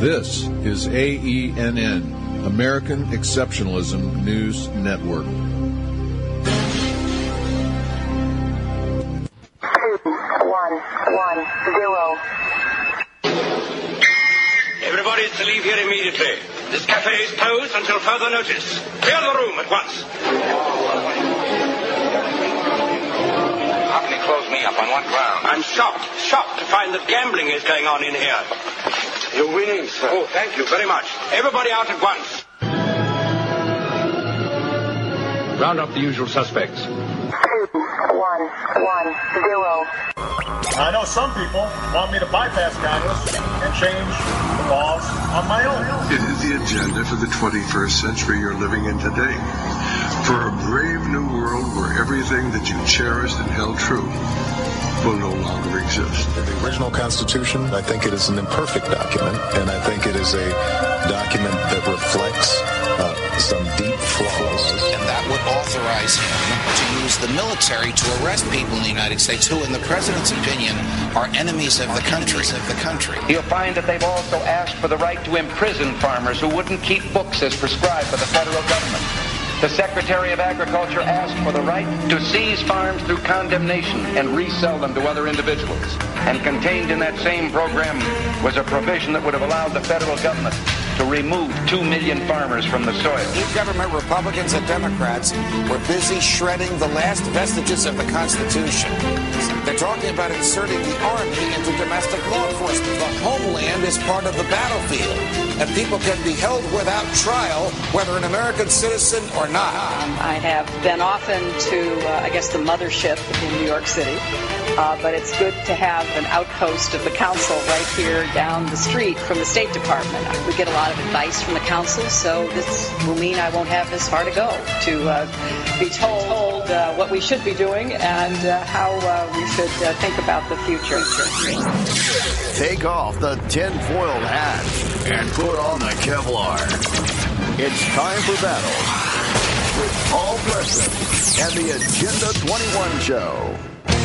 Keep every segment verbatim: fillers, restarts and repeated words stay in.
This is A E N N, American Exceptionalism News Network. Two, one, one, zero. Everybody is to leave here immediately. This cafe is closed until further notice. Clear the room at once. How can you close me up? On what ground? I'm shocked, shocked to find that gambling is going on in here. You're winning, sir. Oh, thank you very much. Everybody out at once. Round up the usual suspects. Two, one, one, zero. I know some people want me to bypass Congress and change the laws on my own. It is the agenda for the twenty-first century you're living in today. For a brave new world where everything that you cherished and held true will no longer exist. The original Constitution, I think it is an imperfect document, and I think it is a document that reflects uh, some deep flaws. And that would authorize him to use the military to arrest people in the United States who, in the president's opinion, are enemies of the country. Of the country. You'll find that they've also asked for the right to imprison farmers who wouldn't keep books as prescribed by the federal government. The Secretary of Agriculture asked for the right to seize farms through condemnation and resell them to other individuals. And contained in that same program was a provision that would have allowed the federal government to remove two million farmers from the soil. Government Republicans and Democrats were busy shredding the last vestiges of the Constitution. They're talking about inserting the Army into domestic law enforcement. The homeland is part of the battlefield, and people can be held without trial, whether an American citizen or not. Um, I have been often to, uh, I guess, the mothership in New York City, uh, but it's good to have an outpost of the council right here down the street from the State Department. We get a lot of advice from the council, so this will mean I won't have this far to go to uh, be told, told uh, what we should be doing and uh, how uh, we should uh, think about the future. Take off the tinfoil hat and put on the Kevlar. It's time for battle with Paul Preston and the Agenda twenty-one Show.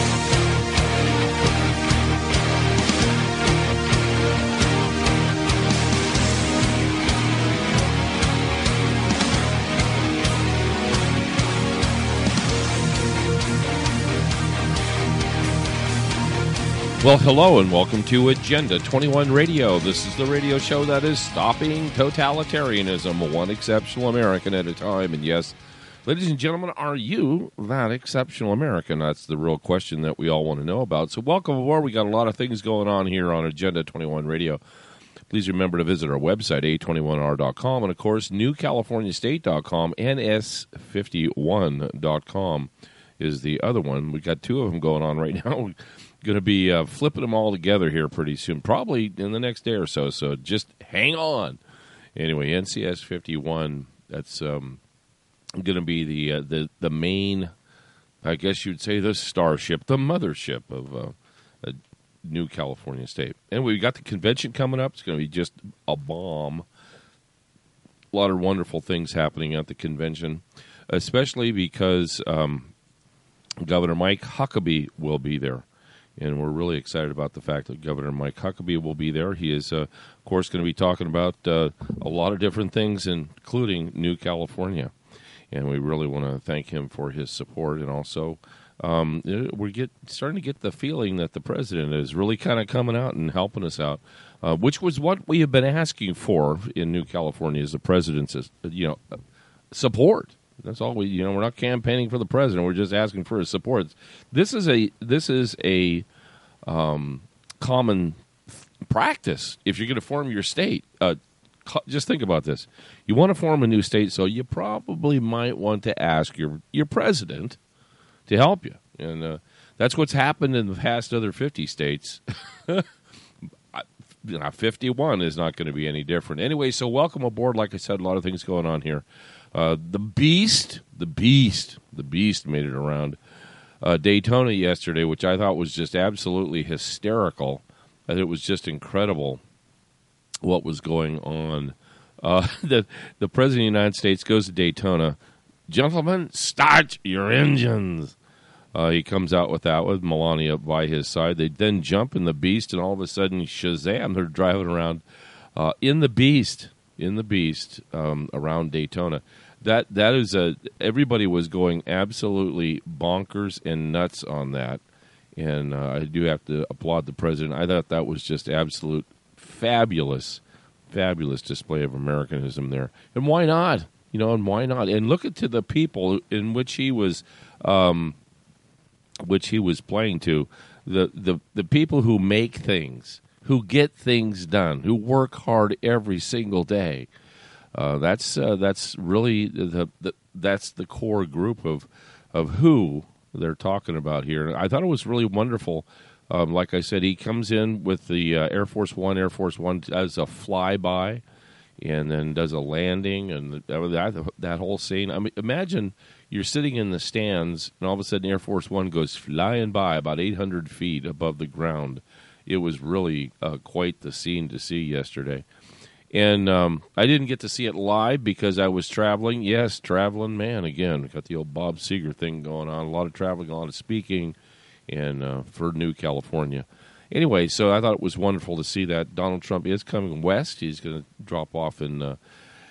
Well, hello and welcome to Agenda twenty-one Radio. This is the radio show that is stopping totalitarianism, one exceptional American at a time. And yes, ladies and gentlemen, are you that exceptional American? That's the real question that we all want to know about. So welcome aboard. We got a lot of things going on here on Agenda twenty-one Radio. Please remember to visit our website, A twenty-one R dot com, and, of course, New California State dot com, N S fifty-one dot com is the other one. We've got two of them going on right now. Going to be uh, flipping them all together here pretty soon, probably in the next day or so, so just hang on. Anyway, N C S fifty-one, that's um, going to be the, uh, the the main, I guess you'd say, the starship, the mothership of uh, a New California State. And we got the convention coming up. It's going to be just a bomb. A lot of wonderful things happening at the convention, especially because um, Governor Mike Huckabee will be there. And we're really excited about the fact that Governor Mike Huckabee will be there. He is, uh, of course, going to be talking about uh, a lot of different things, including New California. And we really want to thank him for his support. And also, um, we're get, starting to get the feeling that the president is really kind of coming out and helping us out, uh, which was what we have been asking for in New California, is the president's, you know, support. That's all we, you know, we're not campaigning for the president. We're just asking for his support. This is a, this is a um, common practice. If you're going to form your state, uh, just think about this. You want to form a new state, so you probably might want to ask your, your president to help you. And uh, that's what's happened in the past other fifty states. fifty-one is not going to be any different. Anyway, so welcome aboard. Like I said, a lot of things going on here. Uh, the Beast, the Beast, the Beast made it around uh, Daytona yesterday, which I thought was just absolutely hysterical. And it was just incredible what was going on. Uh, the, the President of the United States goes to Daytona. Gentlemen, start your engines. Uh, he comes out with that with Melania by his side. They then jump in the Beast, and all of a sudden, shazam, they're driving around Uh, in the Beast, in the Beast, um, around Daytona. That that is a everybody was going absolutely bonkers and nuts on that, and uh, I do have to applaud the president. I thought that was just absolute fabulous, fabulous display of Americanism there. And why not? You know, and why not? And look at to the people in which he was, um, which he was playing to, the the the people who make things, who get things done, who work hard every single day. Uh, that's uh, that's really the, the that's the core group of of who they're talking about here. I thought it was really wonderful. Um, like I said, he comes in with the uh, Air Force One. Air Force One does a flyby, and then does a landing, and that that whole scene. I mean, imagine you're sitting in the stands, and all of a sudden Air Force One goes flying by about eight hundred feet above the ground. It was really uh, quite the scene to see yesterday. And um, I didn't get to see it live because I was traveling. Yes, traveling man again. Got the old Bob Seger thing going on. A lot of traveling, a lot of speaking, and uh, for New California. Anyway, so I thought it was wonderful to see that. Donald Trump is coming west. He's going to drop off in uh,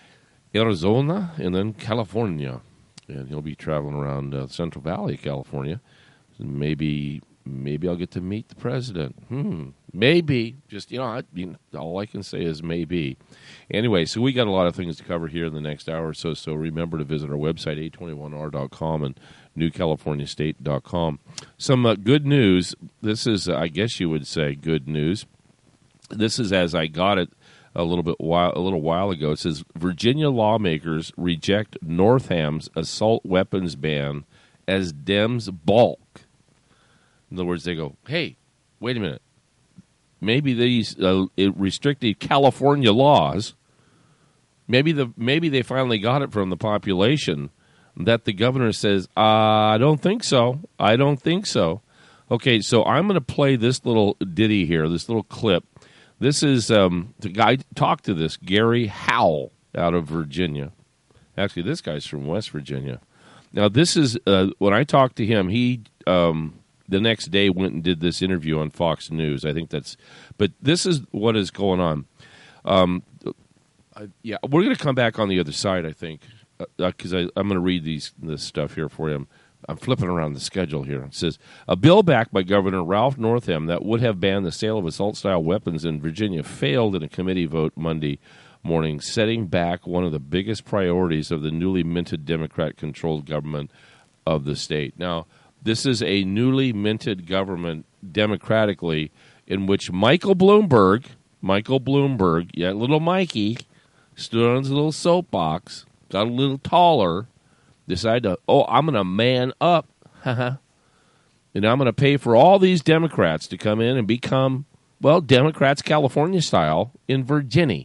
Arizona and then California. And he'll be traveling around uh, Central Valley, California. Maybe maybe I'll get to meet the president. Hmm. Maybe. Just, you know, I mean, all I can say is maybe. Anyway, so we got a lot of things to cover here in the next hour or so, so remember to visit our website, eight twenty-one R dot com and new california state dot com. Some uh, good news. This is, uh, I guess you would say, good news. This is as I got it a little bit while, a little while ago. It says, Virginia lawmakers reject Northam's assault weapons ban as Dems balk. In other words, they go, hey, wait a minute. Maybe these uh, restricted California laws, maybe the maybe they finally got it from the population that the governor says, uh, I don't think so. I don't think so. Okay, so I'm going to play this little ditty here, this little clip. This is um, the guy talked to this, Gary Howell out of Virginia. Actually, this guy's from West Virginia. Now, this is, uh, when I talked to him, he... Um, the next day went and did this interview on Fox News. I think that's, but this is what is going on. Um, I, yeah, we're going to come back on the other side, I think, because uh, I'm going to read these this stuff here for you. I'm flipping around the schedule here. It says, a bill backed by Governor Ralph Northam that would have banned the sale of assault-style weapons in Virginia failed in a committee vote Monday morning, setting back one of the biggest priorities of the newly minted Democrat-controlled government of the state. Now, this is a newly minted government democratically in which Michael Bloomberg, Michael Bloomberg, yeah, little Mikey, stood on his little soapbox, got a little taller, decided to, oh, I'm going to man up, and I'm going to pay for all these Democrats to come in and become, well, Democrats California style in Virginia.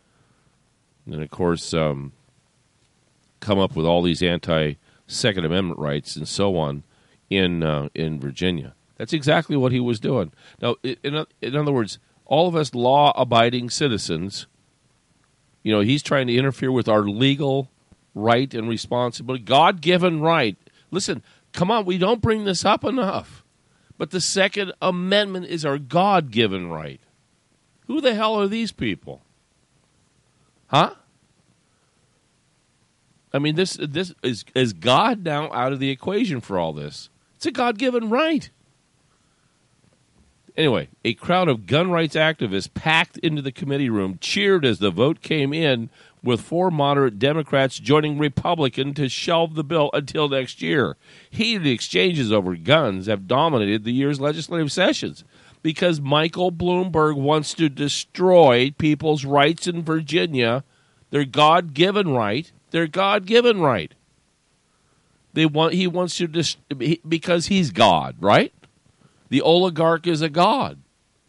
And, of course, um, come up with all these anti-Second Amendment rights and so on. In uh, in Virginia. That's exactly what he was doing. Now, in, in other words, all of us law-abiding citizens, you know, he's trying to interfere with our legal right and responsibility, God-given right. Listen, come on, we don't bring this up enough. But the Second Amendment is our God-given right. Who the hell are these people? Huh? I mean, this this is is God now out of the equation for all this? It's a God-given right. Anyway, a crowd of gun rights activists packed into the committee room cheered as the vote came in, with four moderate Democrats joining Republicans to shelve the bill until next year. Heated exchanges over guns have dominated the year's legislative sessions because Michael Bloomberg wants to destroy people's rights in Virginia, their God-given right, their God-given right. They want. He wants to dis- because he's God, right? The oligarch is a god.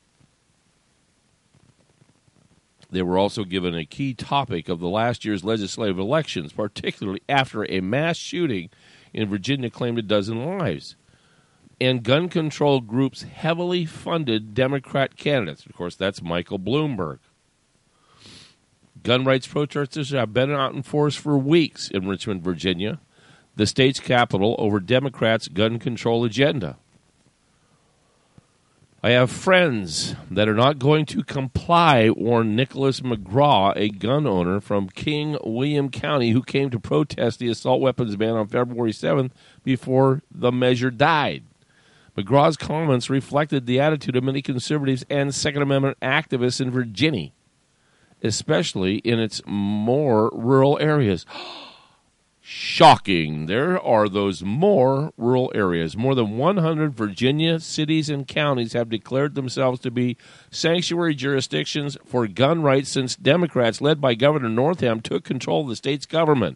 They were also given a key topic of the last year's legislative elections, particularly after a mass shooting in Virginia claimed a dozen lives. And gun control groups heavily funded Democrat candidates. Of course, that's Michael Bloomberg. Gun rights protesters have been out in force for weeks in Richmond, Virginia, the state's capital, over Democrats' gun control agenda. I have friends that are not going to comply, warned Nicholas McGraw, a gun owner from King William County who came to protest the assault weapons ban on February seventh before the measure died. McGraw's comments reflected the attitude of many conservatives and Second Amendment activists in Virginia, especially in its more rural areas. Shocking. There are those more rural areas. More than one hundred Virginia cities and counties have declared themselves to be sanctuary jurisdictions for gun rights since Democrats, led by Governor Northam, took control of the state's government.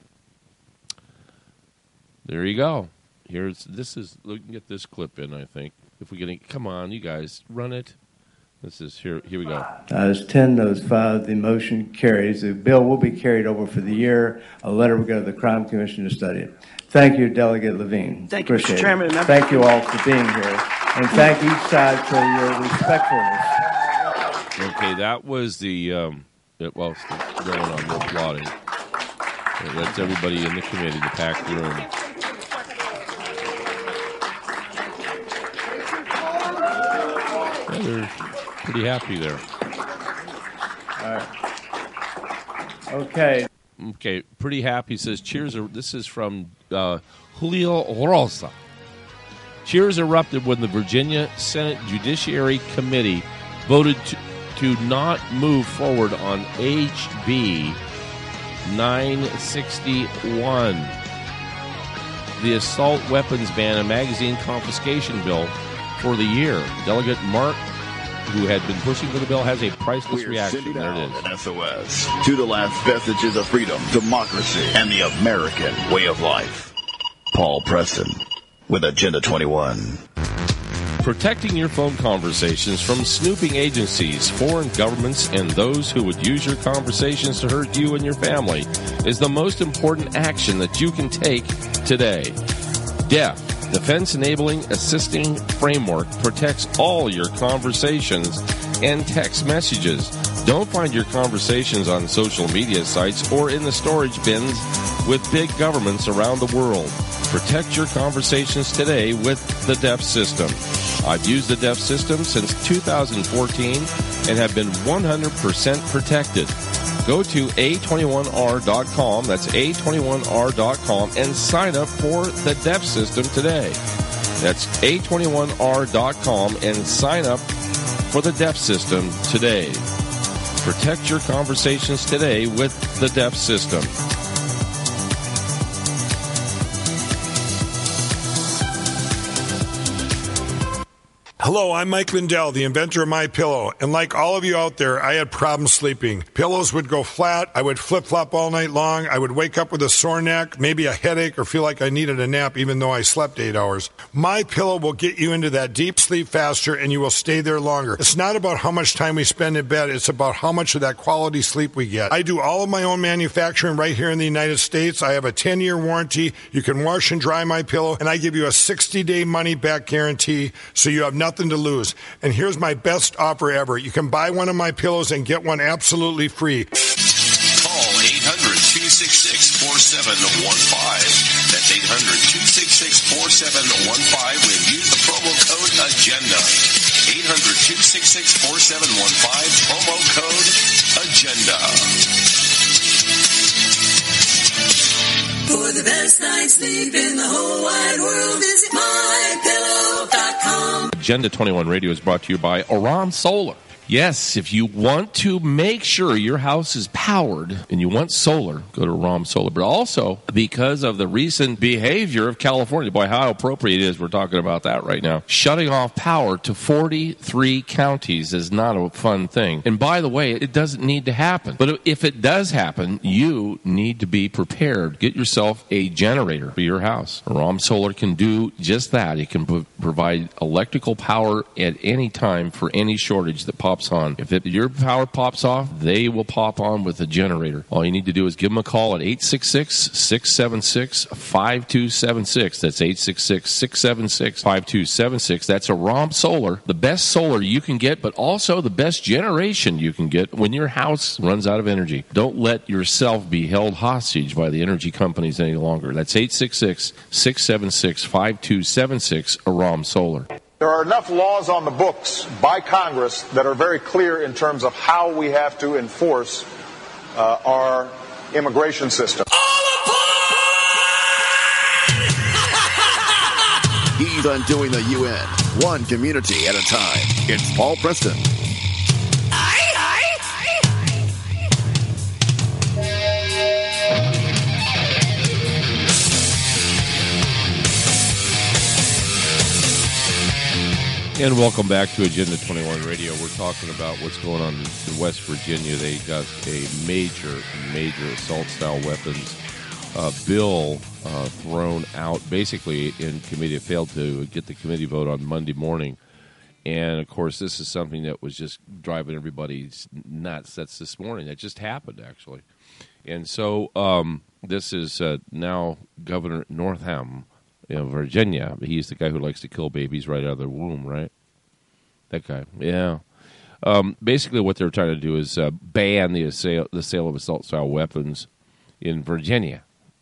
There you go. Here's this is. Look, get this clip in. I think if we can, come on, you guys, run it. This is here. Here we go. As ten, those five, the motion carries. The bill will be carried over for the year. A letter will go to the Crime Commission to study it. Thank you, Delegate Levine. Thank you, Appreciate Mister Chairman. It. Thank you all for being here, and thank each side for your respectfulness. Okay, that was the um, it, well, it's going on. No applauding. It lets everybody in the committee to pack the room. Yeah, they're pretty happy there. All right. Okay. Okay, pretty happy. Says, cheers. Er- this is from uh, Julio Rosa. Cheers erupted when the Virginia Senate Judiciary Committee voted to, to not move forward on H B nine sixty-one, the assault weapons ban and magazine confiscation bill for the year. Delegate Mark, who had been pushing for the bill, has a priceless We're reaction. There it is. An S O S to the last vestiges of freedom, democracy, and the American way of life. Paul Preston with Agenda twenty-one. Protecting your phone conversations from snooping agencies, foreign governments, and those who would use your conversations to hurt you and your family is the most important action that you can take today. D E F, Defense Enabling Assisting Framework, protects all your conversations and text messages. Don't find your conversations on social media sites or in the storage bins with big governments around the world. Protect your conversations today with the D E F system. I've used the D E F system since two thousand fourteen and have been one hundred percent protected. Go to A twenty-one R dot com, that's A twenty-one R dot com, and sign up for the D E F system today. That's A twenty-one R dot com and sign up for the D E F system today. Protect your conversations today with the D E F system. Hello, I'm Mike Lindell, the inventor of MyPillow, and like all of you out there, I had problems sleeping. Pillows would go flat, I would flip-flop all night long, I would wake up with a sore neck, maybe a headache, or feel like I needed a nap even though I slept eight hours. MyPillow will get you into that deep sleep faster, and you will stay there longer. It's not about how much time we spend in bed, it's about how much of that quality sleep we get. I do all of my own manufacturing right here in the United States. I have a ten-year warranty. You can wash and dry MyPillow, and I give you a sixty-day money-back guarantee, so you have nothing to lose. And here's my best offer ever. You can buy one of my pillows and get one absolutely free. Call eight hundred, two six six, four seven one five. That's eight hundred, two six six, four seven one five and use the promo code AGENDA. eight hundred, two six six, four seven one five, promo code AGENDA. For the best night's sleep in the whole wide world, visit my pillow dot com. Agenda twenty-one Radio is brought to you by Aram Solar. Yes, if you want to make sure your house is powered and you want solar, go to Aram Solar. But also, because of the recent behavior of California, boy, how appropriate it is, we're talking about that right now. Shutting off power to forty-three counties is not a fun thing. And by the way, it doesn't need to happen. But if it does happen, you need to be prepared. Get yourself a generator for your house. Aram Solar can do just that. It can p- provide electrical power at any time for any shortage that pops on. If it, your power pops off, they will pop on with a generator. All you need to do is give them a call at eight six six, six seven six, five two seven six. That's eight six six, six seven six, five two seven six. That's Aram Solar, the best solar you can get, but also the best generation you can get when your house runs out of energy. Don't let yourself be held hostage by the energy companies any longer. That's eight six six, six seven six, five two seven six, Aram Solar. There are enough laws on the books by Congress that are very clear in terms of how we have to enforce uh, our immigration system. He's undoing the U N, one community at a time. It's Paul Preston. And welcome back to Agenda twenty-one Radio. We're talking about what's going on in West Virginia. They got a major, major assault-style weapons uh, bill uh, thrown out, basically in committee. It failed to get the committee vote on Monday morning. And, of course, this is something that was just driving everybody nuts. That's this morning. That just happened, actually. And so um, this is uh, now Governor Northam, you know, Virginia. He's the guy who likes to kill babies right out of their womb, right? That guy, yeah. Um, basically, what they're trying to do is uh, ban the sale, the sale of assault-style weapons in Virginia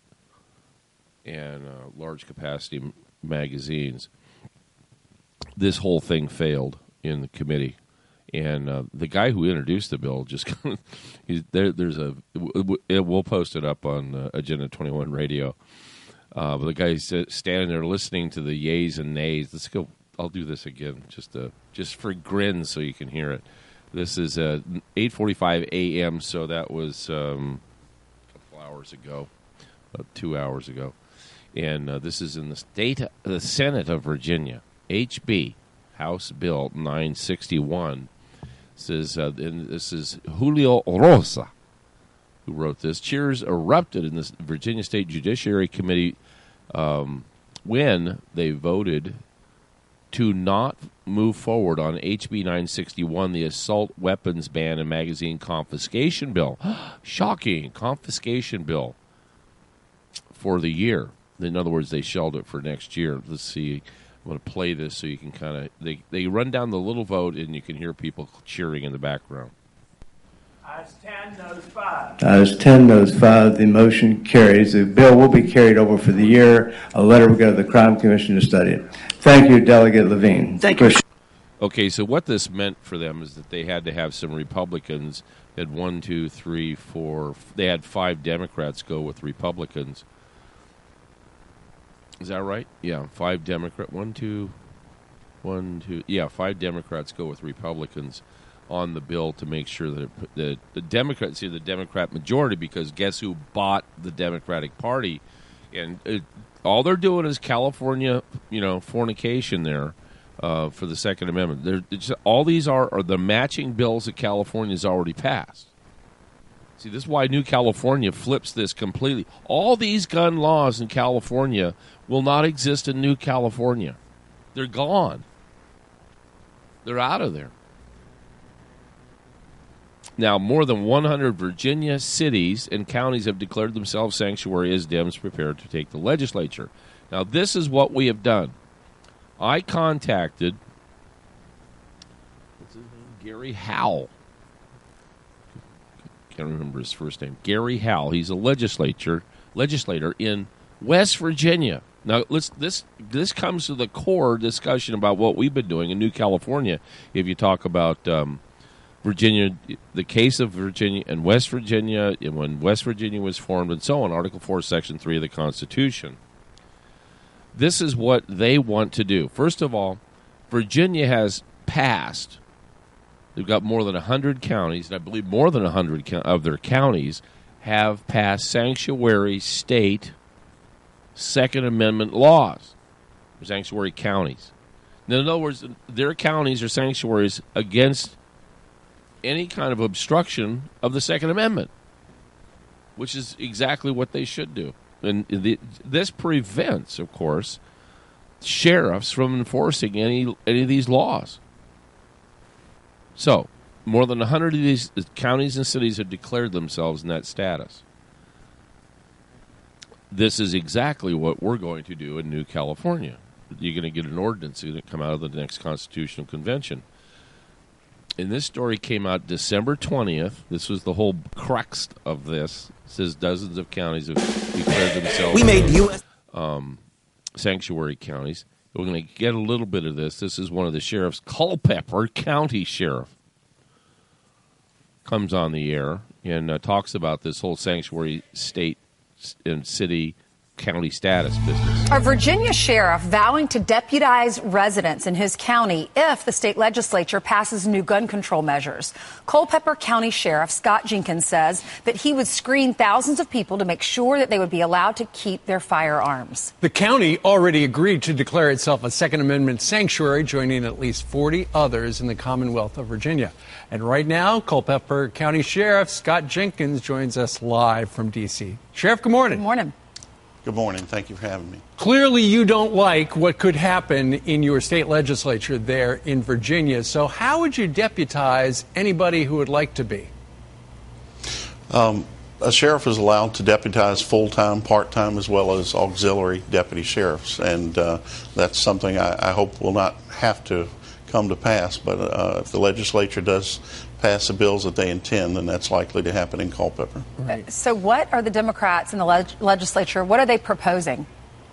and uh, large-capacity m- magazines. This whole thing failed in the committee, and uh, the guy who introduced the bill just he's, there. There's a we'll post it up on uh, Agenda twenty-one Radio. Uh, but the guy's standing there listening to the yays and nays. Let's go. I'll do this again, just uh, just for grins, so you can hear it. This is uh, eight forty-five a.m., so that was um, a couple hours ago, about two hours ago, and uh, this is in the state, the Senate of Virginia, H B House Bill nine sixty-one. Says, uh, and this is Julio Rosa who wrote this. Cheers erupted in the Virginia State Judiciary Committee um, when they voted to not move forward on H B nine sixty-one, the assault weapons ban and magazine confiscation bill. Shocking. Confiscation bill for the year. In other words, they shelved it for next year. Let's see. I'm going to play this so you can kind of... They, they run down the little vote, and you can hear people cheering in the background. Ayes ten, noes five. Ayes ten, noes five. The motion carries. The bill will be carried over for the year. A letter will go to the Crime Commission to study it. Thank you, Delegate Levine. Thank you. Okay, so what this meant for them is that they had to have some Republicans. They had one, two, three, four. They had five Democrats go with Republicans. Is that right? Yeah, five Democrat. One, two, one, two. Yeah, five Democrats go with Republicans on the bill to make sure that it, the the Democrats see the Democrat majority, because guess who bought the Democratic Party, and it, all they're doing is California, you know, fornication there uh, for the Second Amendment. They're, it's, all these are are the matching bills that California's already passed. See, this is why New California flips this completely. All these gun laws in California will not exist in New California. They're gone. They're out of there. Now, more than one hundred Virginia cities and counties have declared themselves sanctuary as Dems prepare to take the legislature. Now, this is what we have done. I contacted what's his name? Gary Howell. Can't remember his first name. Gary Howell. He's a legislature legislator in West Virginia. Now, let's this this comes to the core discussion about what we've been doing in New California. If you talk about um, Virginia, the case of Virginia and West Virginia, and when West Virginia was formed, and so on, Article four, Section three of the Constitution. This is what they want to do. First of all, Virginia has passed. They've got more than one hundred counties, and I believe more than one hundred of their counties have passed sanctuary state Second Amendment laws. They're sanctuary counties. Now, in other words, their counties are sanctuaries against any kind of obstruction of the Second Amendment, which is exactly what they should do. And the, this prevents, of course, sheriffs from enforcing any any of these laws. So, more than one hundred of these counties and cities have declared themselves in that status. This is exactly what we're going to do in New California. You're going to get an ordinance that's going to come out of the next Constitutional Convention. And this story came out December twentieth. This was the whole crux of this. It says dozens of counties have declared themselves we made U S Um, sanctuary counties. We're going to get a little bit of this. This is one of the sheriffs, Culpeper County Sheriff, comes on the air and uh, talks about this whole sanctuary state and city county status business. A Virginia sheriff vowing to deputize residents in his county if the state legislature passes new gun control measures. Culpeper County Sheriff Scott Jenkins says that he would screen thousands of people to make sure that they would be allowed to keep their firearms. The county already agreed to declare itself a Second Amendment sanctuary, joining at least forty others in the Commonwealth of Virginia. And right now, Culpeper County Sheriff Scott Jenkins joins us live from D C Sheriff, good morning. Good morning. Good morning. Thank you for having me. Clearly, you don't like what could happen in your state legislature there in Virginia. So how would you deputize anybody who would like to be? Um, a sheriff is allowed to deputize full-time, part-time, as well as auxiliary deputy sheriffs. And uh, that's something I, I hope will not have to come to pass. But uh, if the legislature does pass the bills that they intend, then that's likely to happen in Culpeper. Right. So what are the Democrats in the leg- legislature, what are they proposing?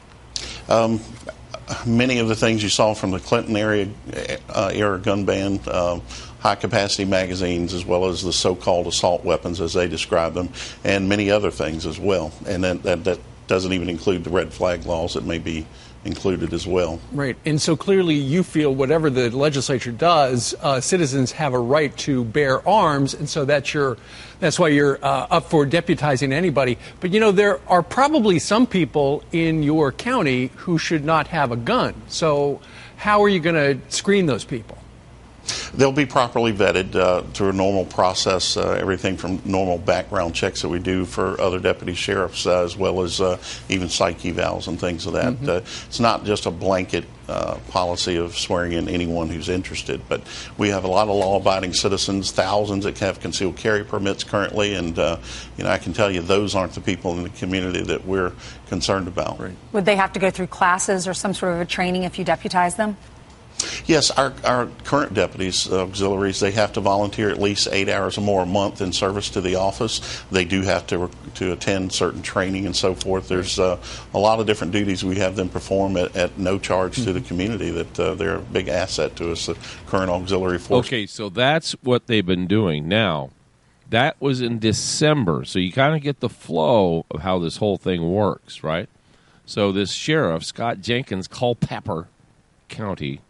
Um, many of the things you saw from the Clinton era, uh, era gun ban, uh, high-capacity magazines, as well as the so-called assault weapons, as they describe them, and many other things as well. And that, that, that doesn't even include the red flag laws that may be included as well. Right. And so clearly you feel whatever the legislature does, uh, citizens have a right to bear arms, and so that's your that's why you're uh, up for deputizing anybody. But you know, there are probably some people in your county who should not have a gun. So how are you going to screen those people? They'll be properly vetted uh, through a normal process, uh, everything from normal background checks that we do for other deputy sheriffs, uh, as well as uh, even psych evals and things of that. Mm-hmm. Uh, it's not just a blanket uh, policy of swearing in anyone who's interested, but we have a lot of law-abiding citizens, thousands that have concealed carry permits currently, and uh, you know, I can tell you those aren't the people in the community that we're concerned about. Right. Would they have to go through classes or some sort of a training if you deputize them? Yes, our, our current deputies, uh, auxiliaries, they have to volunteer at least eight hours or more a month in service to the office. They do have to to attend certain training and so forth. There's uh, a lot of different duties we have them perform at, at no charge mm-hmm. to the community that uh, they're a big asset to us, the current auxiliary force. Okay, so that's what they've been doing. Now, that was in December, so you kind of get the flow of how this whole thing works, right? So this sheriff, Scott Jenkins, Culpeper County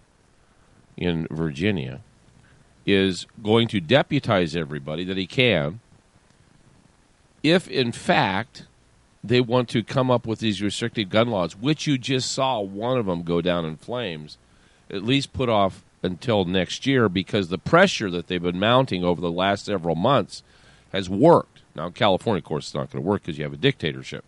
in Virginia, is going to deputize everybody that he can if, in fact, they want to come up with these restricted gun laws, which you just saw one of them go down in flames, at least put off until next year, because the pressure that they've been mounting over the last several months has worked. Now, in California, of course, it's not going to work because you have a dictatorship.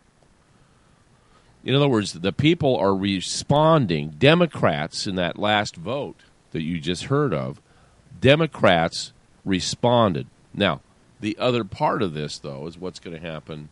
In other words, the people are responding. Democrats in that last vote that you just heard of, Democrats responded. Now, the other part of this, though, is what's going to happen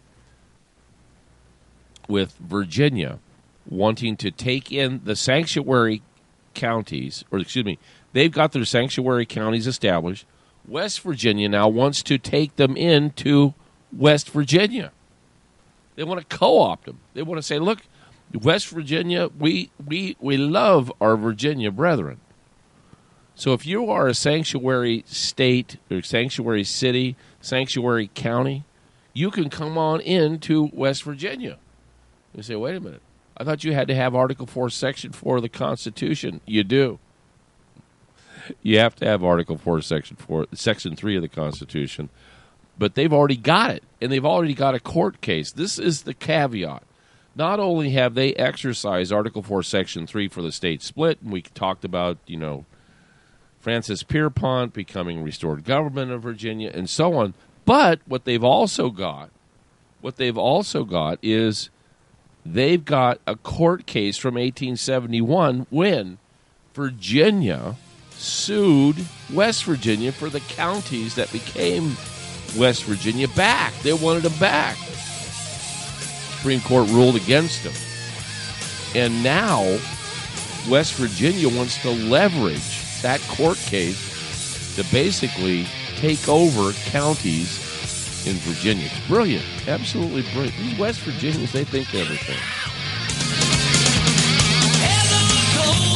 with Virginia wanting to take in the sanctuary counties, or excuse me, they've got their sanctuary counties established. West Virginia now wants to take them into West Virginia. They want to co-opt them. They want to say, look, West Virginia, we we we love our Virginia brethren. So if you are a sanctuary state or sanctuary city, sanctuary county, you can come on into West Virginia. You say, wait a minute. I thought you had to have Article four, Section four of the Constitution. You do. You have to have Article four, Section four, Section three of the Constitution. But they've already got it, and they've already got a court case. This is the caveat. Not only have they exercised Article four, Section three for the state split, and we talked about, you know, Francis Pierpont becoming restored government of Virginia and so on, but what they've also got, what they've also got is they've got a court case from eighteen seventy-one when Virginia sued West Virginia for the counties that became West Virginia back. They wanted them back. Supreme Court ruled against them. And now West Virginia wants to leverage that court case to basically take over counties in Virginia. It's brilliant. Absolutely brilliant. These West Virginians, they think everything. Hello,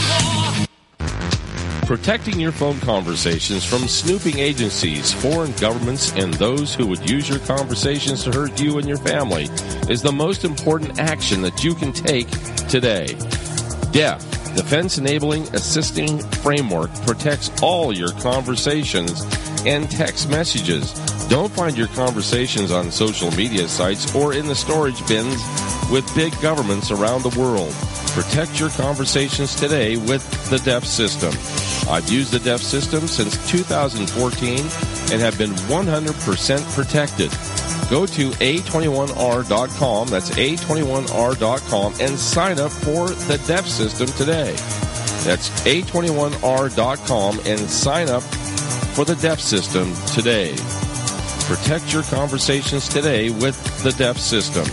Protecting your phone conversations from snooping agencies, foreign governments, and those who would use your conversations to hurt you and your family is the most important action that you can take today. D E F, Defense Enabling Assisting Framework, protects all your conversations and text messages. Don't find your conversations on social media sites or in the storage bins with big governments around the world. Protect your conversations today with the D E F system. I've used the D E F system since two thousand fourteen and have been one hundred percent protected. Go to A twenty-one R dot com, that's A twenty-one R dot com, and sign up for the D E F system today. That's A twenty-one R dot com and sign up for the D E F system today. Protect your conversations today with the D E F system.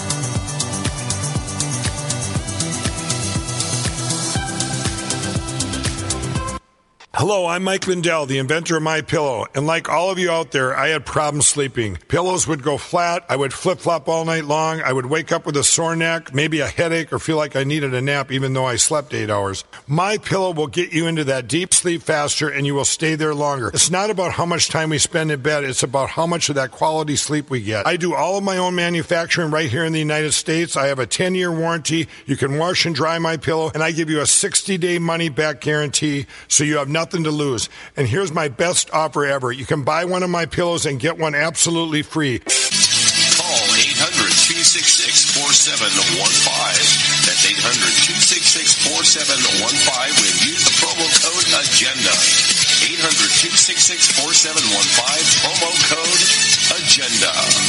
Hello, I'm Mike Lindell, the inventor of MyPillow, and like all of you out there, I had problems sleeping. Pillows would go flat, I would flip-flop all night long, I would wake up with a sore neck, maybe a headache, or feel like I needed a nap even though I slept eight hours. MyPillow will get you into that deep sleep faster, and you will stay there longer. It's not about how much time we spend in bed, it's about how much of that quality sleep we get. I do all of my own manufacturing right here in the United States. I have a ten-year warranty. You can wash and dry MyPillow, and I give you a sixty-day money-back guarantee, so you have nothing to lose. And here's my best offer ever. You can buy one of my pillows and get one absolutely free. Call eight hundred, two six six, four seven one five. That's eight hundred, two six six, four seven one five and use the promo code AGENDA. eight hundred, two six six, four seven one five, promo code AGENDA.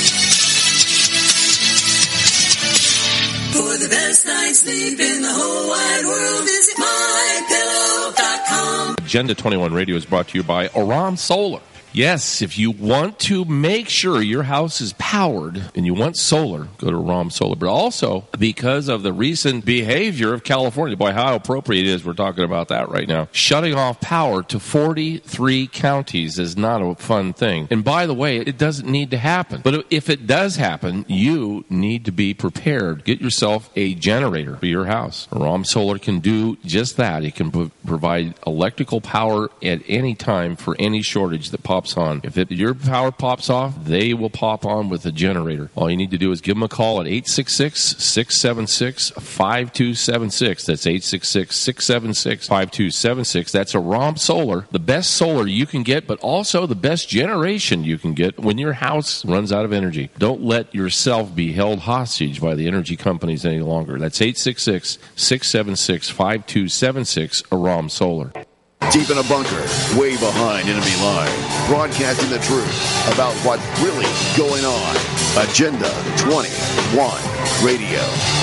For the best night's sleep in the whole wide world, visit my pillow dot com. Agenda twenty-one Radio is brought to you by Aram Solar. Yes, if you want to make sure your house is powered and you want solar, go to Aram Solar. But also, because of the recent behavior of California, boy, how appropriate it is we're talking about that right now. Shutting off power to forty-three counties is not a fun thing. And by the way, it doesn't need to happen. But if it does happen, you need to be prepared. Get yourself a generator for your house. Aram Solar can do just that. It can pro- provide electrical power at any time for any shortage that pops on. If it, your power pops off, they will pop on with a generator. All you need to do is give them a call at eight six six, six seven six, five two seven six. That's eight six six, six seven six, five two seven six. That's Aram Solar, the best solar you can get, but also the best generation you can get when your house runs out of energy. Don't let yourself be held hostage by the energy companies any longer. That's eight six six, six seven six, five two seven six, Aram Solar. Deep in a bunker, way behind enemy lines, broadcasting the truth about what's really going on. Agenda twenty-one Radio.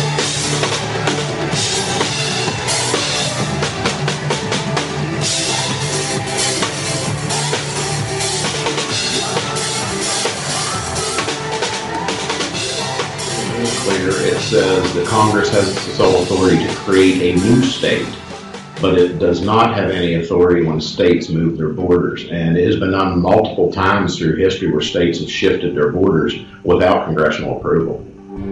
Clear. It says the Congress has the sole authority to create a new state, but it does not have any authority when states move their borders. And it has been done multiple times through history where states have shifted their borders without congressional approval.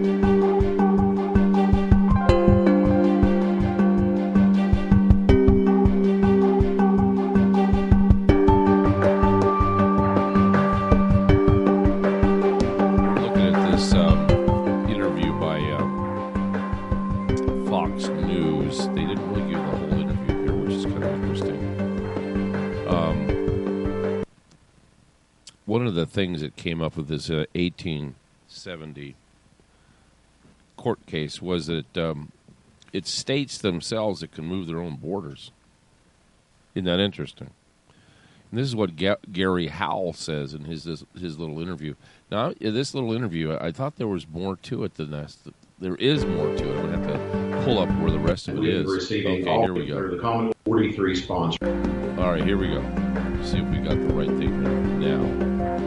One of the things that came up with this uh, eighteen seventy court case was that um, it's states themselves that can move their own borders. Isn't that interesting? And this is what Ga- Gary Howell says in his this, his little interview. Now, in this little interview, I thought there was more to it than this. There is more to it. I'm going to have to pull up where the rest of it is. Okay, here we go. The common forty-three sponsor. All right, here we go. Let's see if we got the right thing here now.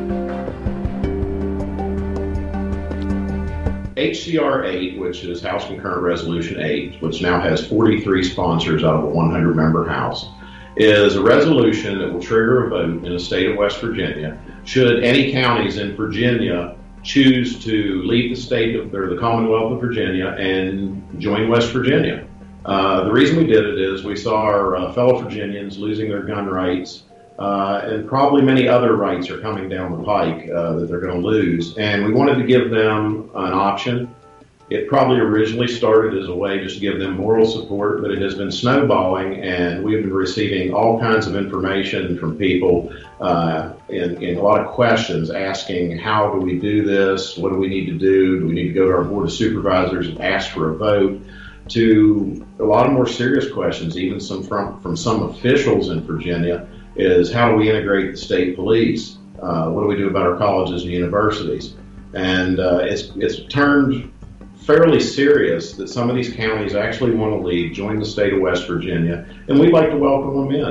H C R eight, which is House Concurrent Resolution eight, which now has forty-three sponsors out of a one hundred member House, is a resolution that will trigger a vote in the state of West Virginia should any counties in Virginia choose to leave the state of, or the Commonwealth of Virginia and join West Virginia. Uh, the reason we did it is we saw our uh, fellow Virginians losing their gun rights, uh, and probably many other rights are coming down the pike uh, that they're going to lose. And we wanted to give them an option. It probably originally started as a way just to give them moral support, but it has been snowballing, and we've been receiving all kinds of information from people uh, and, and a lot of questions asking, how do we do this? What do we need to do? Do we need to go to our Board of Supervisors and ask for a vote? To a lot of more serious questions, even some from, from some officials in Virginia, is how do we integrate the state police? Uh, what do we do about our colleges and universities? And uh, it's, it's turned fairly serious that some of these counties actually want to leave, join the state of West Virginia, and we'd like to welcome them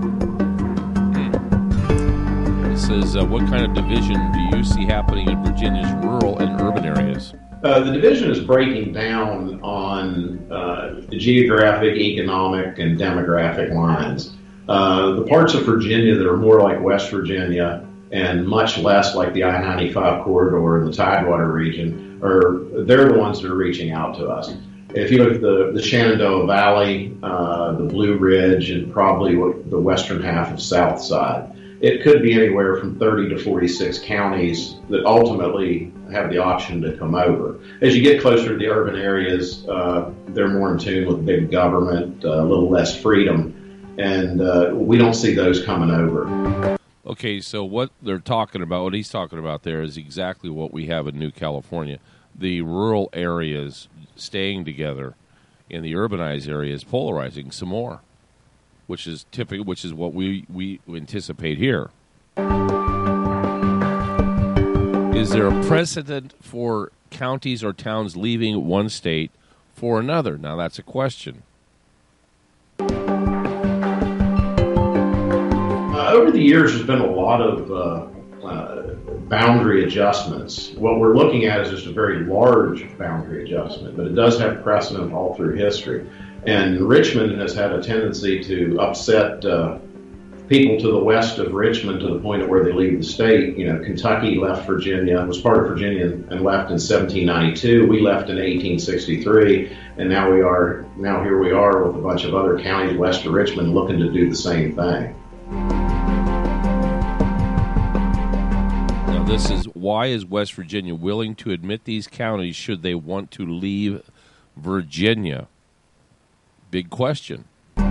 in. This is uh, what kind of division do you see happening in Virginia's rural and urban areas? Uh, the division is breaking down on uh, the geographic, economic, and demographic lines. Uh, the parts of Virginia that are more like West Virginia and much less like the I ninety-five corridor in the Tidewater region, are they're the ones that are reaching out to us. If you look at the, the Shenandoah Valley, uh, the Blue Ridge, and probably the western half of South Side, it could be anywhere from thirty to forty-six counties that ultimately have the option to come over. As you get closer to the urban areas, uh, they're more in tune with big government, uh, a little less freedom, and uh, we don't see those coming over. Okay, so what they're talking about, what he's talking about there is exactly what we have in New California. The rural areas staying together and the urbanized areas polarizing some more, which is typical, which is what we, we anticipate here. Is there a precedent for counties or towns leaving one state for another? Now, that's a question. Over the years, there's been a lot of uh, uh, boundary adjustments. What we're looking at is just a very large boundary adjustment, but it does have precedent all through history. And Richmond has had a tendency to upset uh, people to the west of Richmond to the point of where they leave the state. You know, Kentucky left Virginia, was part of Virginia and left in seventeen ninety-two. We left in eighteen sixty-three, and now we are now here we are with a bunch of other counties west of Richmond looking to do the same thing. Now, this is why is West Virginia willing to admit these counties should they want to leave Virginia? Big question.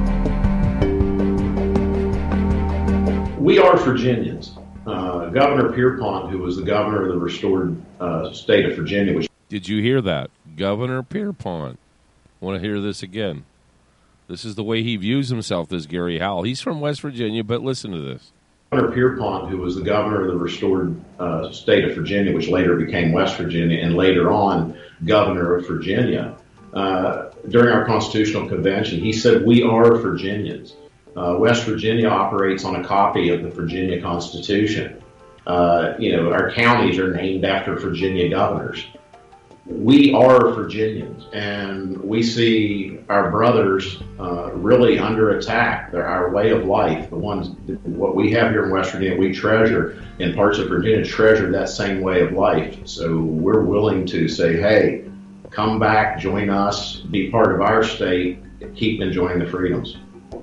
We are Virginians. Uh, Governor Pierpont, who was the governor of the restored uh, state of Virginia, which did you hear that? Governor Pierpont. Want to hear this again? This is the way he views himself, this Gary Howell. He's from West Virginia, but listen to this. Governor Pierpont, who was the governor of the restored uh, state of Virginia, which later became West Virginia, and later on governor of Virginia, uh, during our constitutional convention, he said, we are Virginians. Uh, West Virginia operates on a copy of the Virginia Constitution. Uh, you know, our counties are named after Virginia governors. We are Virginians, and we see our brothers uh, really under attack. They're our way of life, the ones, what we have here in West Virginia, we treasure, and parts of Virginia treasure that same way of life. So we're willing to say, hey, come back, join us, be part of our state, keep enjoying the freedoms.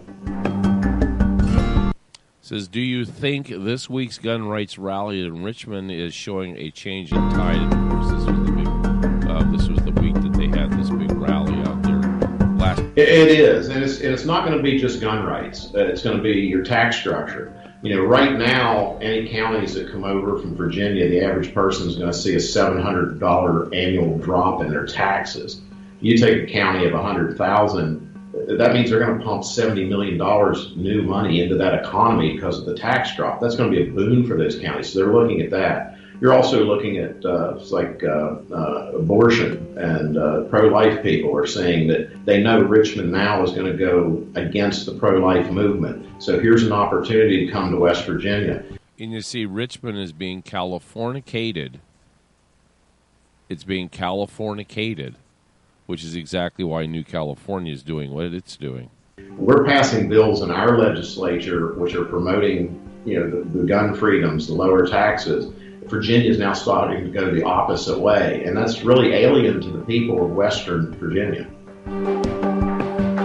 Says, do you think this week's gun rights rally in Richmond is showing a change in tide? And of course, this was the big, uh, this was the week that they had this big rally out there last. It, it is, and it's, and it's not going to be just gun rights. It's going to be your tax structure. You know, right now, any counties that come over from Virginia, the average person is going to see a seven hundred dollars annual drop in their taxes. You take a county of one hundred thousand. That means they're going to pump seventy million dollars new money into that economy because of the tax drop. That's going to be a boon for those counties. So they're looking at that. You're also looking at uh, like uh, uh, abortion, and uh, pro-life people are saying that they know Richmond now is going to go against the pro-life movement. So here's an opportunity to come to West Virginia. And you see Richmond is being Californicated. It's being Californicated, which is exactly why New California is doing what it's doing. We're passing bills in our legislature which are promoting, you know, the, the gun freedoms, the lower taxes. Virginia is now starting to go the opposite way, and that's really alien to the people of Western Virginia.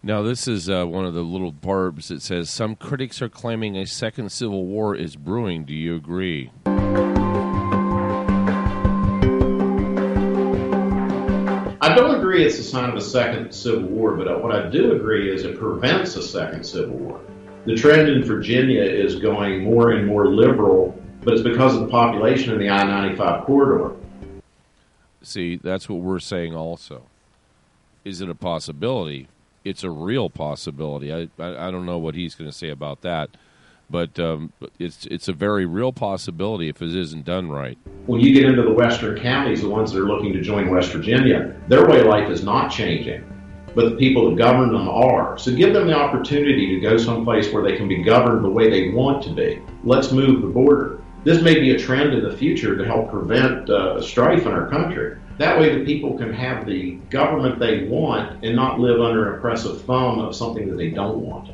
Now, this is uh, one of the little barbs that says, some critics are claiming a second civil war is brewing. Do you agree? I don't agree it's a sign of a second civil war, but what I do agree is it prevents a second civil war. The trend in Virginia is going more and more liberal, but it's because of the population in the I ninety-five corridor. See, that's what we're saying also. Is it a possibility? It's a real possibility. I I, I don't know what he's going to say about that, but um, it's it's a very real possibility if it isn't done right. When you get into the western counties, the ones that are looking to join West Virginia, their way of life is not changing, but the people that govern them are. So give them the opportunity to go someplace where they can be governed the way they want to be. Let's move the border. This may be a trend in the future to help prevent uh, strife in our country. That way the people can have the government they want and not live under an oppressive thumb of something that they don't want.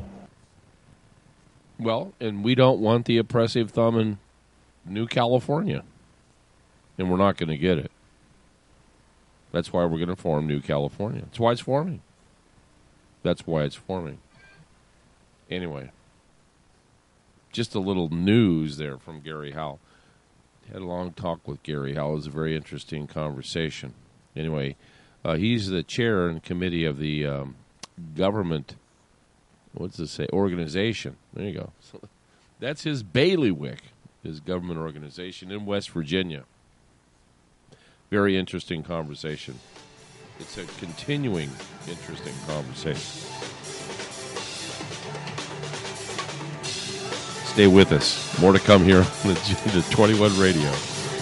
Well, and we don't want the oppressive thumb in New California. And we're not going to get it. That's why we're going to form New California. That's why it's forming. That's why it's forming. Anyway, just a little news there from Gary Howell. Had a long talk with Gary Howell. It was a very interesting conversation. Anyway, uh, he's the chair and committee of the um, government, what's it say, organization. There you go. So that's his bailiwick, his government organization in West Virginia. Very interesting conversation. It's a continuing interesting conversation. Stay with us. More to come here on the twenty-one Radio.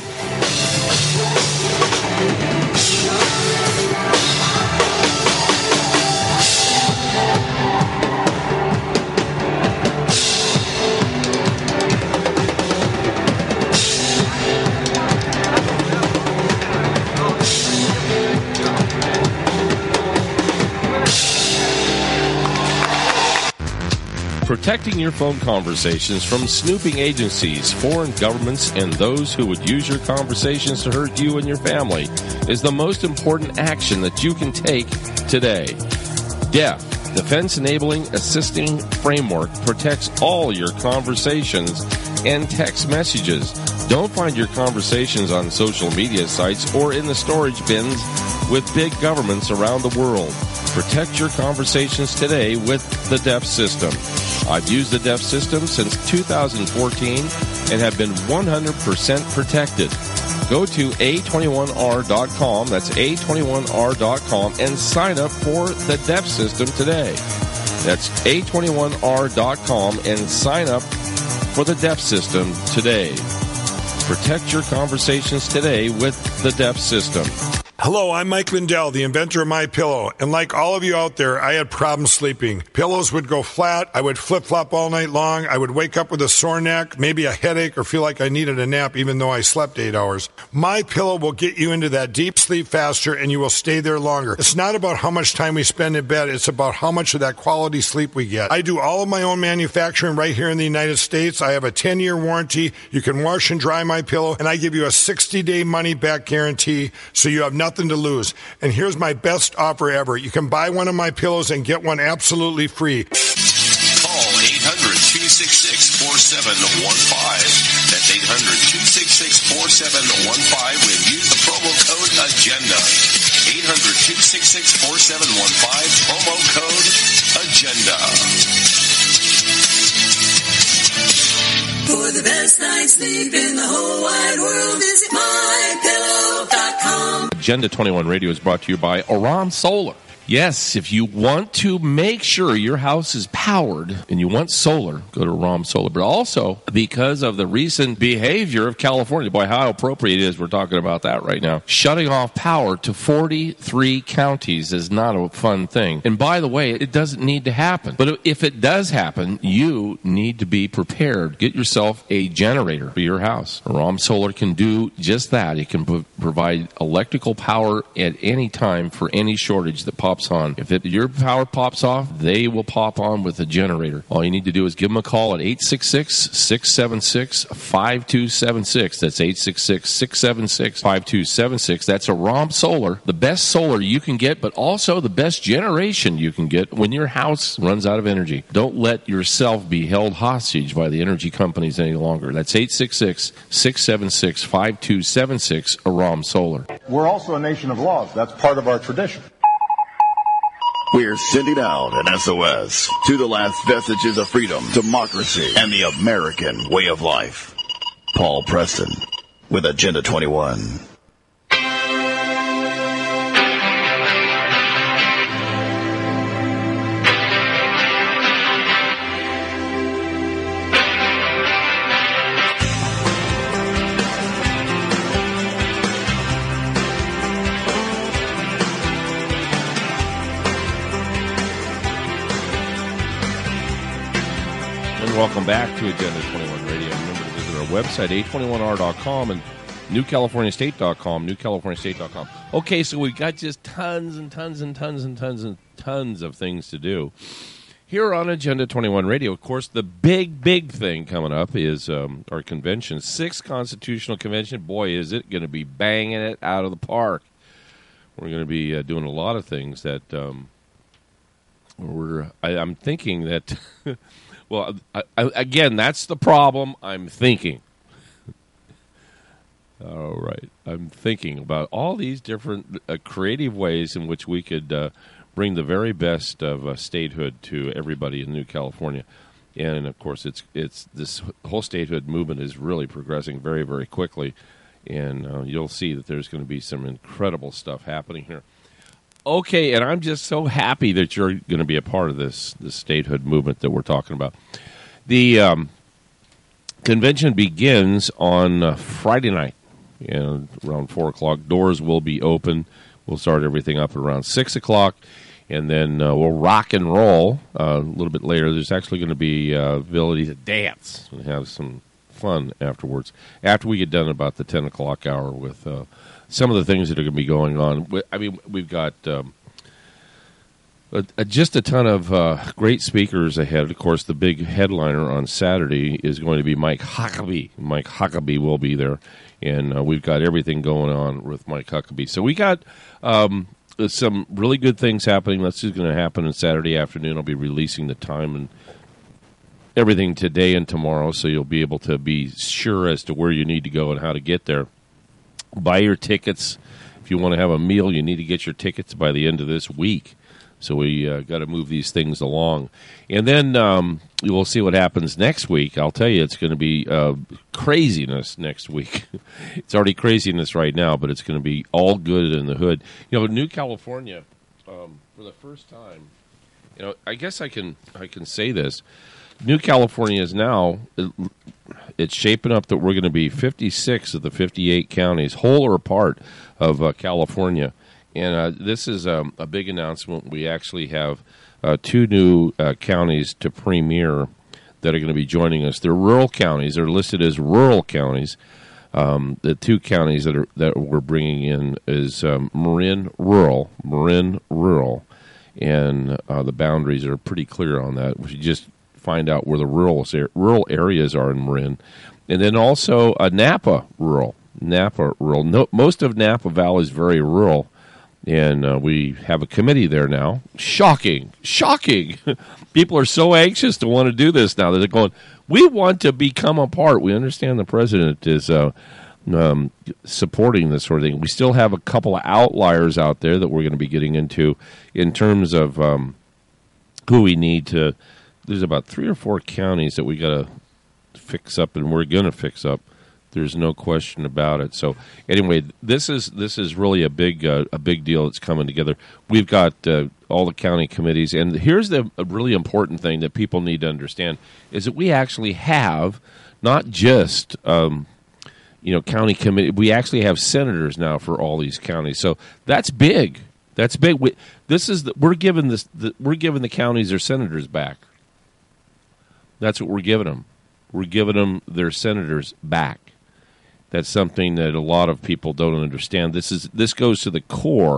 Protecting your phone conversations from snooping agencies, foreign governments, and those who would use your conversations to hurt you and your family is the most important action that you can take today. D E F, Defense Enabling Assisting Framework, protects all your conversations and text messages. Don't find your conversations on social media sites or in the storage bins with big governments around the world. Protect your conversations today with the D E F system. I've used the D E F system since two thousand fourteen and have been one hundred percent protected. Go to A twenty-one R dot com, that's A twenty-one R dot com, and sign up for the D E F system today. That's A twenty-one R dot com and sign up for the D E F system today. Protect your conversations today with the D E F system. Hello, I'm Mike Lindell, the inventor of MyPillow, and like all of you out there, I had problems sleeping. Pillows would go flat, I would flip-flop all night long, I would wake up with a sore neck, maybe a headache, or feel like I needed a nap even though I slept eight hours. MyPillow will get you into that deep sleep faster, and you will stay there longer. It's not about how much time we spend in bed, it's about how much of that quality sleep we get. I do all of my own manufacturing right here in the United States. I have a ten-year warranty. You can wash and dry MyPillow, and I give you a sixty-day money-back guarantee, so you have nothing to lose. And here's my best offer ever. You can buy one of my pillows and get one absolutely free. Call eight hundred, two six six, four seven one five. That's eight hundred, two six six, four seven one five when use the promo code AGENDA. eight hundred, two six six, four seven one five, promo code AGENDA. For the best night's sleep in the whole wide world, visit my pillow dot com. Agenda twenty-one Radio is brought to you by Aram Solar. Yes, if you want to make sure your house is powered and you want solar, go to Aram Solar. But also, because of the recent behavior of California, boy, how appropriate it is we're talking about that right now. Shutting off power to forty-three counties is not a fun thing. And by the way, it doesn't need to happen. But if it does happen, you need to be prepared. Get yourself a generator for your house. Aram Solar can do just that. It can p- provide electrical power at any time for any shortage that pops pops on. If it, your power pops off, they will pop on with a generator. All you need to do is give them a call at eight six six, six seven six, five two seven six. That's eight six six, six seven six, five two seven six. That's Aram Solar, the best solar you can get, but also the best generation you can get when your house runs out of energy. Don't let yourself be held hostage by the energy companies any longer. That's eight six six, six seven six, five two seven six, Aram Solar. We're also a nation of laws. That's part of our tradition. We're sending out an S O S to the last vestiges of freedom, democracy, and the American way of life. Paul Preston with Agenda twenty-one. Welcome back to Agenda twenty-one Radio. Remember to visit our website, A twenty-one R dot com and New California State dot com, New California State dot com. Okay, so we've got just tons and tons and tons and tons and tons of things to do. Here on Agenda twenty-one Radio, of course, the big, big thing coming up is um, our convention, sixth Constitutional Convention. Boy, is it going to be banging it out of the park. We're going to be uh, doing a lot of things that um, we're, I, I'm thinking that... Well, I, I, again, that's the problem. I'm thinking. All right. I'm thinking about all these different uh, creative ways in which we could uh, bring the very best of uh, statehood to everybody in New California. And, of course, it's it's this whole statehood movement is really progressing very, very quickly. And uh, you'll see that there's going to be some incredible stuff happening here. Okay, and I'm just so happy that you're going to be a part of this this statehood movement that we're talking about. The um, convention begins on uh, Friday night, you know, around four o'clock. Doors will be open. We'll start everything up at around six o'clock, and then uh, we'll rock and roll uh, a little bit later. There's actually going to be uh, ability to dance and have some fun afterwards, after we get done about the ten o'clock hour with... Uh, some of the things that are going to be going on. I mean, we've got um, a, a, just a ton of uh, great speakers ahead. Of course, the big headliner on Saturday is going to be Mike Huckabee. Mike Huckabee will be there, and uh, we've got everything going on with Mike Huckabee. So we got um, some really good things happening. That's just going to happen on Saturday afternoon. I'll be releasing the time and everything today and tomorrow, so you'll be able to be sure as to where you need to go and how to get there. Buy your tickets. If you want to have a meal, you need to get your tickets by the end of this week. So we uh, got to move these things along. And then um, we'll see what happens next week. I'll tell you, it's going to be uh, craziness next week. It's already craziness right now, but it's going to be all good in the hood. You know, New California, um, for the first time, you know, I guess I can I can say this. New California is now, it's shaping up that we're going to be fifty-six of the fifty-eight counties, whole or part of uh, California. And uh, this is um, a big announcement. We actually have uh, two new uh, counties to premier that are going to be joining us. They're rural counties. They're listed as rural counties. Um, the two counties that are that we're bringing in is um, Marin Rural, Marin Rural, and uh, the boundaries are pretty clear on that. We just find out where the rural rural areas are in Marin, and then also uh, Napa Rural. Napa Rural. No, most of Napa Valley is very rural, and uh, we have a committee there now. Shocking, shocking! People are so anxious to want to do this now. They're going, we want to become a part. We understand the president is uh, um, supporting this sort of thing. We still have a couple of outliers out there that we're going to be getting into in terms of um, who we need to. There's about three or four counties that we got to fix up, and we're going to fix up. There's no question about it. So anyway, this is this is really a big uh, a big deal that's coming together. We've got uh, all the county committees, and here's the a really important thing that people need to understand is that we actually have not just um, you know county committee. We actually have senators now for all these counties. So that's big. That's big. We, this is the, we're giving this the, we're giving the counties their senators back. That's what we're giving them. We're giving them their senators back. That's something that a lot of people don't understand. This is this goes to the core.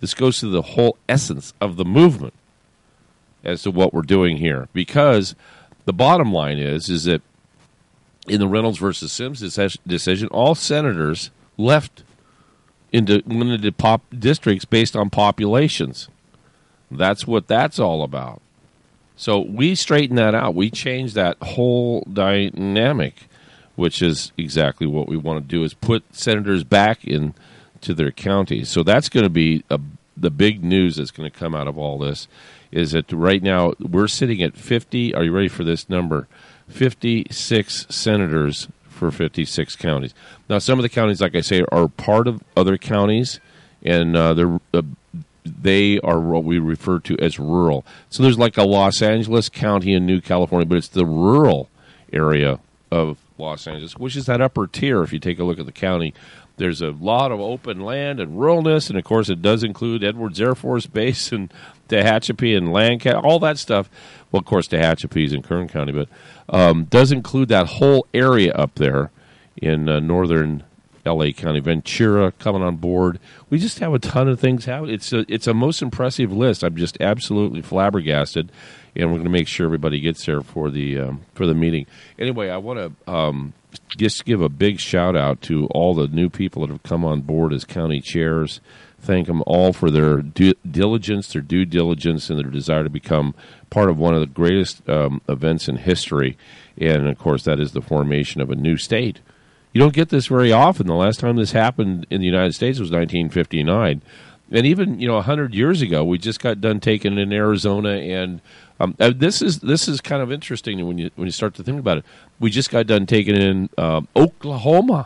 This goes to the whole essence of the movement as to what we're doing here. Because the bottom line is, is that in the Reynolds versus Sims decision, all senators left into limited pop districts based on populations. That's what that's all about. So we straighten that out. We change that whole dynamic, which is exactly what we want to do, is put senators back into their counties. So that's going to be a, the big news that's going to come out of all this, is that right now we're sitting at fifty. Are you ready for this number? fifty-six senators for fifty-six counties. Now, some of the counties, like I say, are part of other counties, and uh, they're, uh, they are what we refer to as rural. So there's like a Los Angeles County in New California, but it's the rural area of Los Angeles, which is that upper tier. If you take a look at the county, there's a lot of open land and ruralness, and of course it does include Edwards Air Force Base and Tehachapi and Lancaster, all that stuff. Well, of course, Tehachapi is in Kern County, but um, does include that whole area up there in uh, northern L A County. Ventura coming on board. We just have a ton of things happening. It's a, it's a most impressive list. I'm just absolutely flabbergasted, and we're going to make sure everybody gets there for the um, for the meeting. Anyway, I want to um, just give a big shout out to all the new people that have come on board as county chairs. Thank them all for their due diligence, their due diligence, and their desire to become part of one of the greatest um, events in history. And, of course, that is the formation of a new state. You don't get this very often. The last time this happened in the United States was nineteen fifty-nine. And even, you know, one hundred years ago, we just got done taking in Arizona. And um, this is this is kind of interesting when you when you start to think about it. We just got done taking in um, Oklahoma.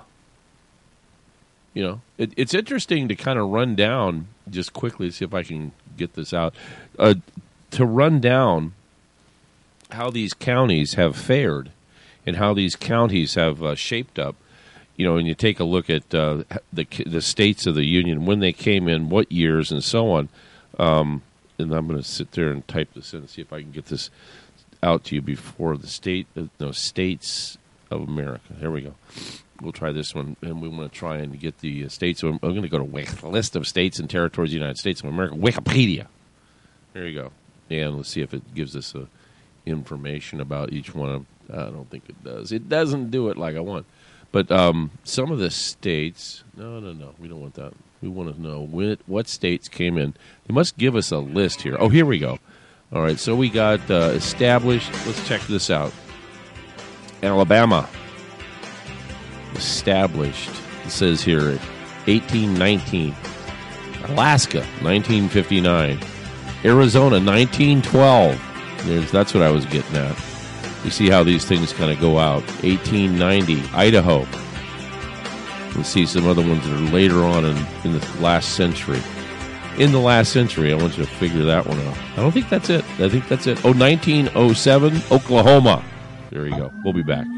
You know, it, it's interesting to kind of run down just quickly, see if I can get this out, uh, to run down how these counties have fared and how these counties have uh, shaped up. You know, and you take a look at uh, the the states of the union, when they came in, what years, and so on. Um, and I'm going to sit there and type this in and see if I can get this out to you before the state, uh, no, states of America. Here we go. We'll try this one, and we want to try and get the uh, states. I'm going to go to list of states and territories of the United States of America, Wikipedia. There you go. And let's see if it gives us uh, information about each one of them. I don't think it does. It doesn't do it like I want. But um, some of the states, no, no, no, we don't want that. We want to know when, what states came in. They must give us a list here. Oh, here we go. All right, so we got uh, established. Let's check this out. Alabama. Established, it says here, eighteen nineteen. Alaska, nineteen fifty-nine. Arizona, nineteen twelve. There's, that's what I was getting at. You see how these things kind of go out. eighteen ninety. Idaho. Let's see some other ones that are later on in, in the last century. In the last century, I want you to figure that one out. I don't think that's it. I think that's it. Oh, nineteen oh seven, Oklahoma. There you go. We'll be back.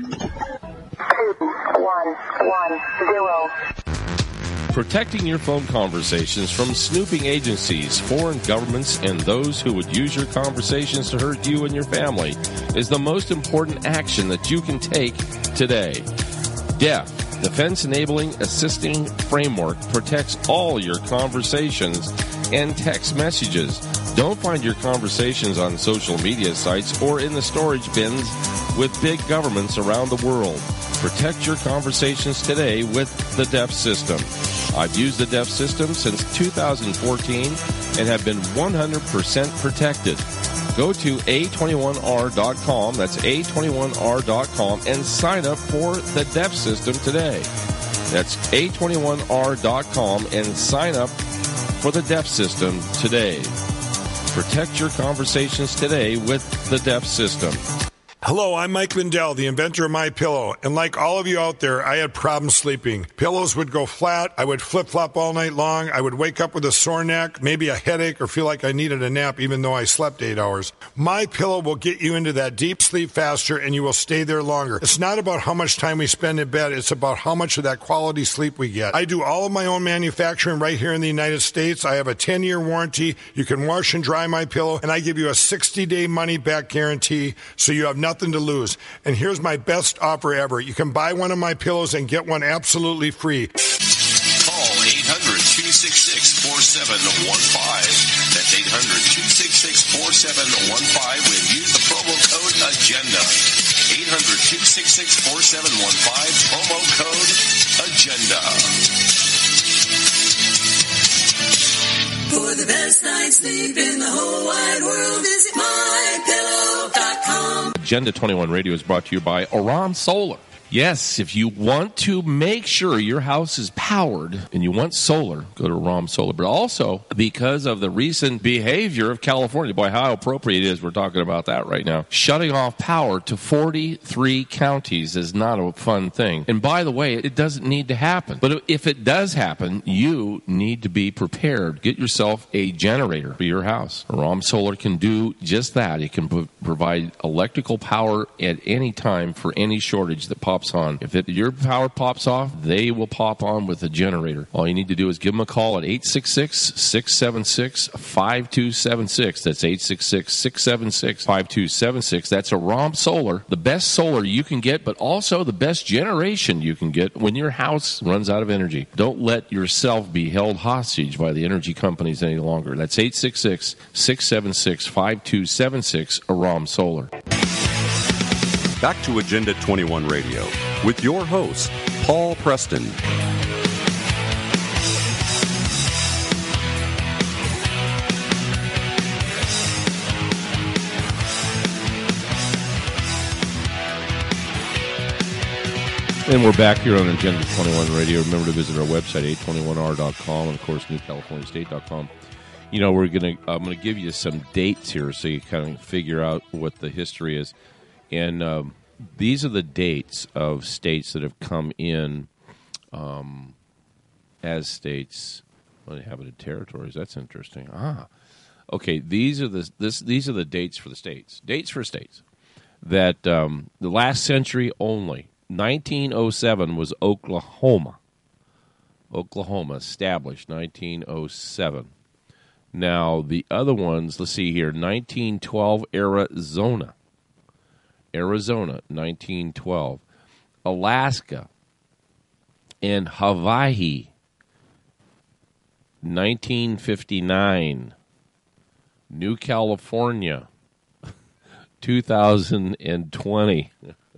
One, zero. Protecting your phone conversations from snooping agencies, foreign governments, and those who would use your conversations to hurt you and your family is the most important action that you can take today. D E F, Defense Enabling Assisting Framework, protects all your conversations and text messages. Don't find your conversations on social media sites or in the storage bins with big governments around the world. Protect your conversations today with the D E F system. I've used the D E F system since two thousand fourteen and have been one hundred percent protected. Go to A twenty-one R dot com, that's A twenty-one R dot com, and sign up for the D E F system today. That's A twenty-one R dot com and sign up for the D E F system today. Protect your conversations today with the D E F system. Hello, I'm Mike Lindell, the inventor of MyPillow, and like all of you out there, I had problems sleeping. Pillows would go flat, I would flip-flop all night long, I would wake up with a sore neck, maybe a headache, or feel like I needed a nap even though I slept eight hours. MyPillow will get you into that deep sleep faster, and you will stay there longer. It's not about how much time we spend in bed, it's about how much of that quality sleep we get. I do all of my own manufacturing right here in the United States. I have a ten-year warranty. You can wash and dry MyPillow, and I give you a sixty-day money-back guarantee, so you have nothing Nothing to lose. And here's my best offer ever. You can buy one of my pillows and get one absolutely free. Call eight hundred, two six six, four seven one five. That's eight hundred, two six six, four seven one five when use the promo code AGENDA. eight hundred, two six six, four seven one five, promo code AGENDA. For the best night's sleep in the whole wide world, visit my pillow dot com. Agenda twenty-one Radio is brought to you by Aram Solar. Yes, if you want to make sure your house is powered and you want solar, go to Aram Solar. But also, because of the recent behavior of California, boy, how appropriate it is we're talking about that right now. Shutting off power to forty-three counties is not a fun thing. And by the way, it doesn't need to happen. But if it does happen, you need to be prepared. Get yourself a generator for your house. Aram Solar can do just that. It can pro- provide electrical power at any time for any shortage that pops on. If it, your power pops off, they will pop on with a generator. All you need to do is give them a call at eight six six, six seven six, five two seven six. That's eight six six, six seven six, five two seven six. That's Aram Solar. The best solar you can get, but also the best generation you can get when your house runs out of energy. Don't let yourself be held hostage by the energy companies any longer. That's eight six six, six seven six, five two seven six, Aram Solar. Back to Agenda twenty-one Radio with your host, Paul Preston. And we're back here on Agenda twenty-one Radio. Remember to visit our website, eight twenty-one R dot com, and of course, new california state dot com. You know, we're gonna I'm gonna give you some dates here so you kind of figure out what the history is. And um, these are the dates of states that have come in um, as states, uninhabited territories. That's interesting. Ah, okay. These are the this these are the dates for the states. Dates for states that um, the last century only. nineteen oh seven was Oklahoma. Oklahoma established nineteen oh seven. Now the other ones, let's see here. nineteen twelve Arizona. Arizona, nineteen twelve. Alaska and Hawaii, nineteen fifty-nine. New California, two thousand twenty.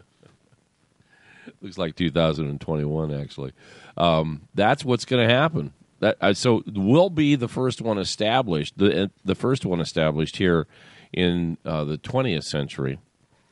Looks like two thousand twenty-one, actually. Um, that's what's going to happen. That uh, so we'll be the first one established, the the first one established here in uh, the twentieth century.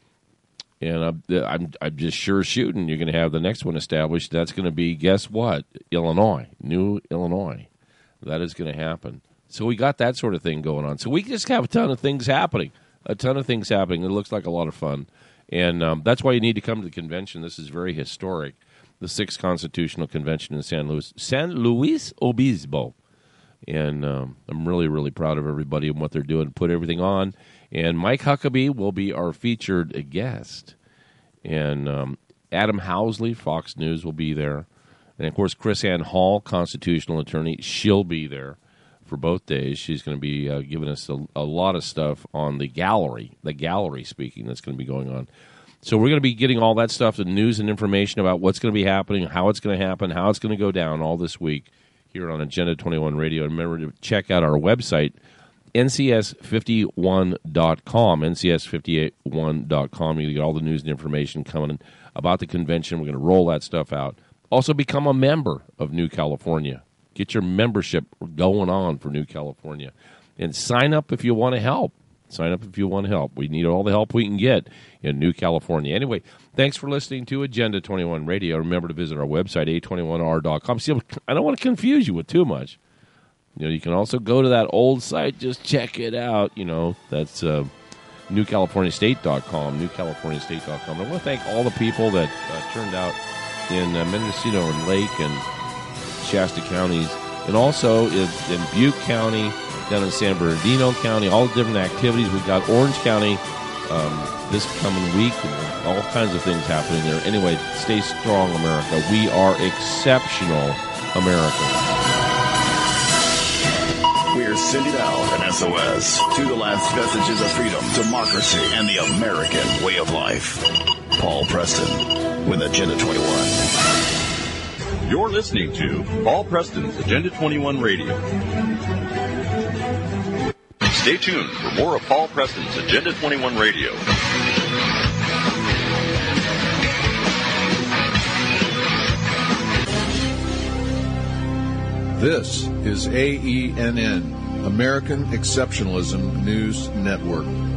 And I'm, I'm, I'm just sure shooting you're going to have the next one established. That's going to be, guess what? Illinois, New Illinois. That is going to happen. So we got that sort of thing going on. So we just have a ton of things happening, a ton of things happening. It looks like a lot of fun. And um, that's why you need to come to the convention. This is very historic. The sixth Constitutional Convention in San Luis, San Luis Obispo. And um, I'm really, really proud of everybody and what they're doing. Put everything on. And Mike Huckabee will be our featured guest. And um, Adam Housley, Fox News, will be there. And, of course, Chris Ann Hall, constitutional attorney, she'll be there for both days. She's going to be uh, giving us a, a lot of stuff on the gallery, the gallery speaking that's going to be going on. So we're going to be getting all that stuff, the news and information about what's going to be happening, how it's going to happen, how it's going to go down all this week here on Agenda twenty-one Radio. And remember to check out our website, N C S fifty-one dot com, N C S fifty-one dot com. You get all the news and information coming about the convention. We're going to roll that stuff out. Also, become a member of New California. Get your membership going on for New California. And sign up if you want to help. Sign up if you want to help. We need all the help we can get in New California. Anyway, thanks for listening to Agenda twenty-one Radio. Remember to visit our website, eight twenty-one R dot com. See, I don't want to confuse you with too much. You know, you can also go to that old site, just check it out. You know, that's uh, new california state dot com, new california state dot com. I want to thank all the people that uh, turned out in uh, Mendocino and Lake and Shasta counties, and also in, in Butte County, down in San Bernardino County, all the different activities. We've got Orange County um, this coming week, and all kinds of things happening there. Anyway, stay strong, America. We are exceptional, America. We're sending out an S O S to the last vestiges of freedom, democracy, and the American way of life. Paul Preston with Agenda twenty-one. You're listening to Paul Preston's Agenda twenty-one Radio. Stay tuned for more of Paul Preston's Agenda twenty-one Radio. This is A E N N, American Exceptionalism News Network.